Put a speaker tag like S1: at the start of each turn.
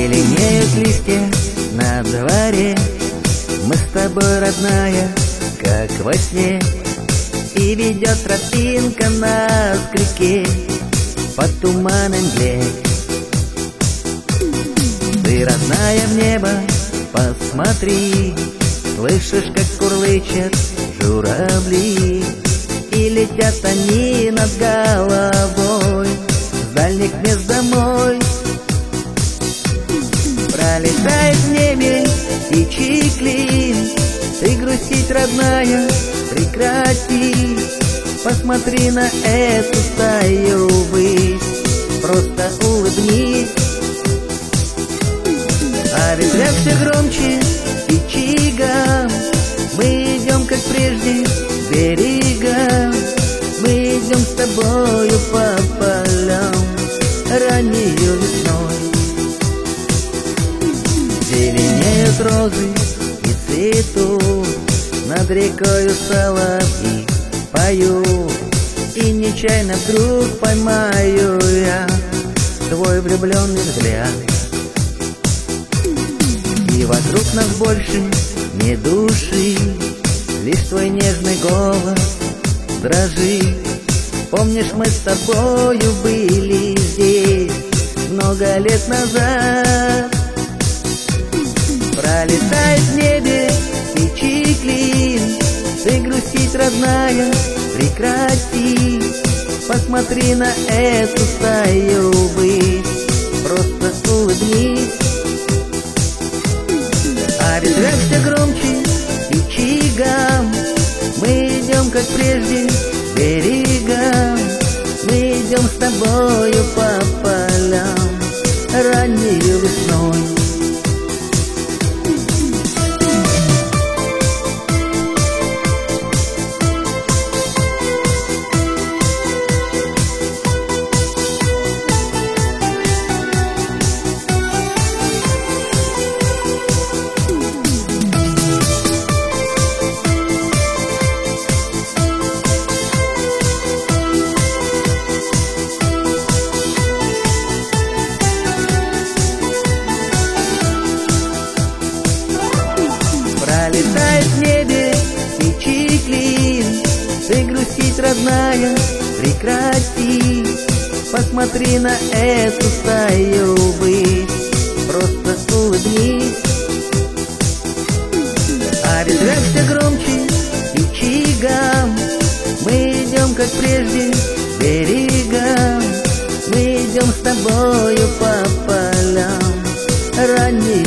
S1: Зеленеют листья на дворе, мы с тобой, родная, как во сне. И ведет тропинка нас к реке по туманной мгле. Ты, родная, в небо посмотри, слышишь, как курлычат журавли, и летят они над головой с дальних мест домой. Пролетает в небе птичий клин, ты грустить, родная, прекрати. Посмотри на эту стаю ввысь, просто улыбнись. А ветряк все громче, птичий гам, мы идем, как прежде, к берегам. Мы идем с тобою по полям раннею весной. Зеленеют розы и цветут, над рекою соловьи поют. И нечаянно вдруг поймаю я твой влюбленный взгляд. И вокруг нас больше не души, лишь твой нежный голос дрожит. Помнишь, мы с тобою были здесь много лет назад. Пролетает в небе птичий клин, ты грустить, родная, прекрати. Посмотри на эту стаю ввысь, просто улыбнись. А ветряк все громче, птичий гам, мы идем, как прежде, к берегам. Мы идем с тобою по полям раннею весной. Пролетает в небе птичий клин, ты грустить, родная, прекрати. Посмотри на эту стаю ввысь, просто улыбнись. А ветряк все громче, птичий гам, мы идем, как прежде, к берегам. Мы идем с тобою по полям раннею